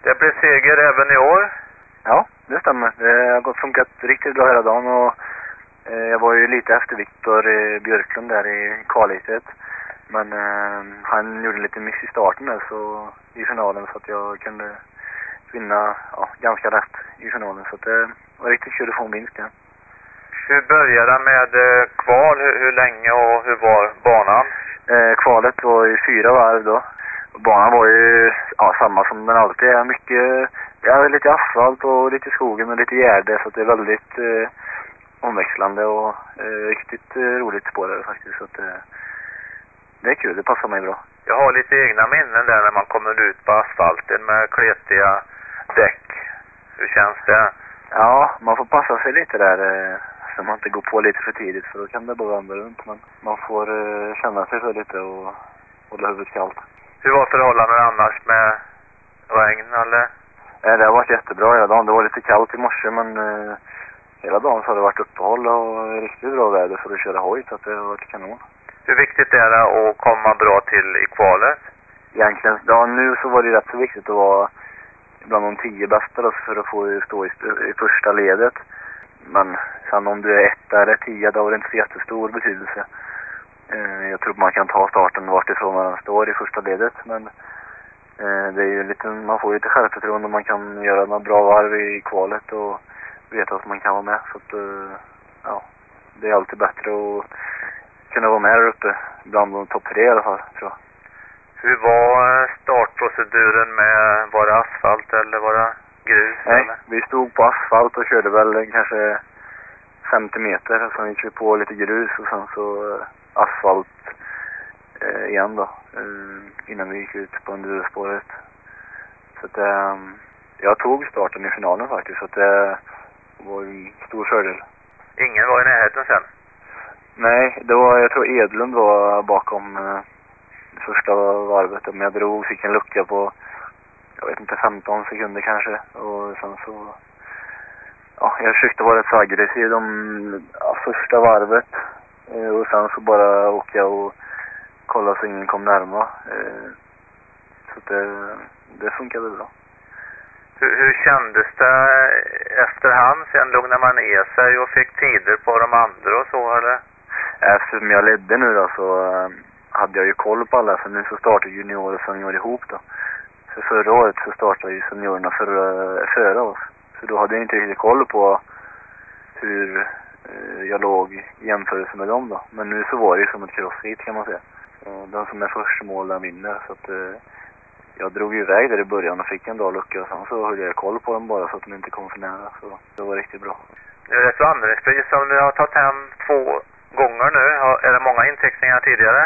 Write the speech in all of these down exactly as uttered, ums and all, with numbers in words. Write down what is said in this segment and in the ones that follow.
Det blir seger även i år? Ja, det stämmer. Det har gått funkat riktigt bra hela dagen och eh, jag var ju lite efter Viktor eh, Björklund där i kvalhetet. Men eh, han gjorde lite miss i starten där så, i finalen så att jag kunde vinna ja, ganska lätt i finalen. Så att det var riktigt kul att få en vinst igen. Hur började det med eh, kval? Hur, hur länge och hur var banan? Eh, kvalet var ju fyra varv då. Banan var ju ja, samma som den alltid är. Mycket, ja, lite asfalt och lite skogen och lite gärde. Så att det är väldigt eh, omväxlande och eh, riktigt eh, roligt spår där faktiskt. Så att, eh, det är kul, det passar mig bra. Jag har lite egna minnen där när man kommer ut på asfalten med kletiga däck. Hur känns det? Ja, man får passa sig lite där eh, så man inte går på lite för tidigt för då kan det bara vända runt. Men man får eh, känna sig för lite och hålla huvudet kallt. Hur var förhållandena annars med regn eller? Eh, det har varit jättebra hela dagen. Det var lite kallt i morse men eh, hela dagen så har det varit uppehåll och riktigt bra väder för att köra hoj så att det har varit kanon. Hur viktigt är det att komma bra till i kvalet? Egentligen, ja nu så var det rätt så viktigt att vara bland de tio bästa då, för att få stå i, i första ledet. Men sen om du är etta eller tio då har det inte så jättestor betydelse. Eh, jag tror man kan ta starten vart ifrån man står i första ledet. Men eh, det är ju lite, man får ju lite självförtroende om man kan göra några bra varv i kvalet och veta att man kan vara med. Så att, eh, ja, det är alltid bättre att kunna vara med där uppe bland de topp tre i alla fall, tror jag. Hur var startproceduren med, var det asfalt eller var det grus? Nej, eller? vi stod på asfalt och körde väl kanske femtio meter. Sen gick vi på lite grus och sen så asfalt eh, igen då. Eh, innan vi gick ut på enduro-spåret. Så att eh, jag tog starten i finalen faktiskt. Så att det var en stor fördel. Ingen var i närheten sen? Nej, det var, jag tror Edlund var bakom eh, första varvet. Men jag drog, fick en lucka på, jag vet inte, femton sekunder kanske. Och sen så, ja, jag försökte vara rätt så aggressiv de ja, första varvet. Eh, och sen så bara åka och kolla så ingen kom närma. Eh, så det, det funkade bra. Hur, hur kändes det efterhand? Sen lugnade man ner sig och fick tider på de andra och så, eller? Eftersom jag ledde nu då så eh, hade jag ju koll på alla. För nu så startade junior och senior ihop då. För förra året så startade ju seniorerna för, före oss. Så då hade jag inte riktigt koll på hur eh, jag låg i jämförelse med dem då. Men nu så var det ju som ett crossfit kan man säga. Eh, den som är först mål den vinner. Så att eh, jag drog ju iväg där i början och fick en bra lucka. Och sen så höll jag koll på dem bara så att de inte kom för nära. Så det var riktigt bra. Nu är det ett vandringspris som du har tagit hem två gånger nu. Har, är det många inteckningar tidigare?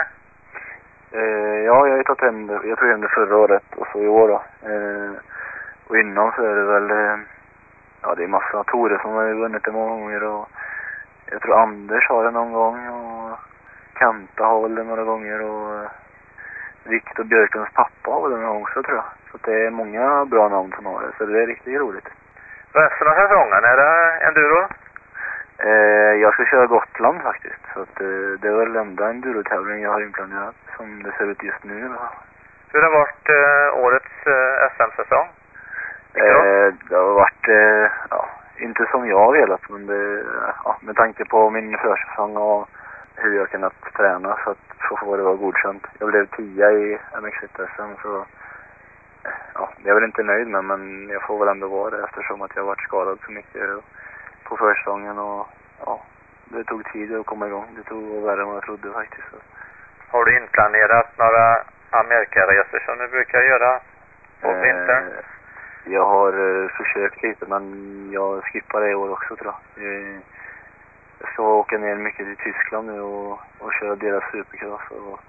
Eh, ja, jag har ju tagit hem det. Jag tog hem det förra året och så i år då. Eh, och innan så är det väl... Eh, ja, det är massa Tore som har vunnit det många gånger. Och jag tror Anders har det någon gång. Och Kanta har väl det några gånger. Och eh, Viktor Björklunds pappa har väl det någon gång också, tror jag. Så det är många bra namn som har det. Så det är riktigt roligt. Resten av säsongen, är det enduro? Eh, jag ska köra Gotland faktiskt. Så att, eh, det är väl enda enduro-tävling jag har inplanerat som det ser ut just nu. Då. Hur har varit eh, årets eh, S M-säsong? Eh, det har varit, eh, ja, inte som jag har velat. Men det, ja, med tanke på min försäsong och hur jag kunnat träna så att så får det vara godkänt. Jag blev tia i M X ett S M så ja, jag är väl inte nöjd med, men jag får väl ändå vara det eftersom att jag har varit skadad så mycket på försäsongen och ja, det tog tid att komma igång. Det tog värre än vad jag trodde faktiskt. Så. Har du inplanerat några Amerikaresor som du brukar göra på eh, vintern? Jag har eh, försökt lite, men jag skippar det i år också, tror jag. Eh, jag ska åka ner mycket till Tyskland nu och, och köra deras supercross och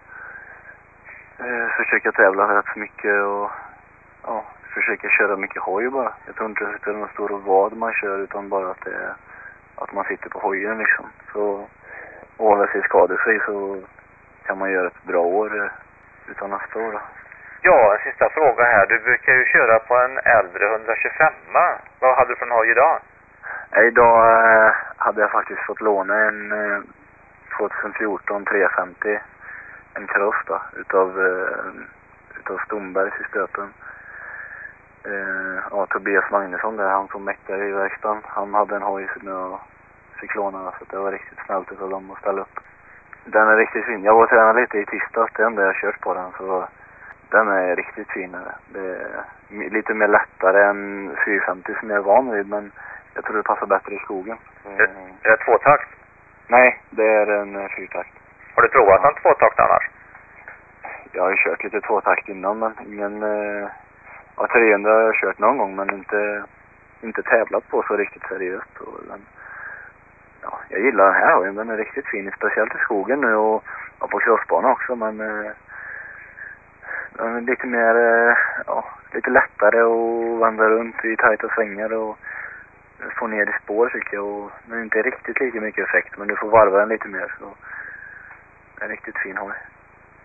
eh, försöka tävla rätt så mycket och ja, försöka köra mycket hoj bara. Jag tror inte det spelar någon stor vad man kör utan bara att, det, att man sitter på hojen liksom. Så hålla sig skadefri så kan man göra ett bra år utan nästa år då. Ja, en sista fråga här. Du brukar ju köra på en äldre etthundratjugofem. Vad hade du för en hoj idag? Idag eh, hade jag faktiskt fått låna en eh, tjugohundrafjorton trehundrafemtio, en cross då, utav, eh, utav Stombergs i Stöpen. Eh, ja, Tobias Magnusson där, han som mäktade i verkstaden. Han hade en hoj som jag fick låna, så det var riktigt snällt av dem att ställa upp. Den är riktigt fin. Jag var och tränade lite i tisdags, det enda jag kört på den, så den är riktigt fin. Det är lite mer lättare än fyrahundrafemtio som jag är van vid, men jag tror det passar bättre i skogen. Är, är det tvåtakt? Nej, det är en fyrtakt. Har du provat en tvåtakt annars? Jag har ju kört lite tvåtakt innan, men ingen... Eh, ja, trehundra har jag kört någon gång, men inte, inte tävlat på så riktigt seriöst. Och den, ja, jag gillar den här hojen, den är riktigt fin, speciellt i skogen nu och, och på crossbanan också, men eh, den är lite mer, eh, ja, lite lättare att vandra runt i tajta svängar och få ner i spår tycker jag, och den är inte riktigt lika mycket effekt, men du får varva den lite mer, så det är en riktigt fin hoj.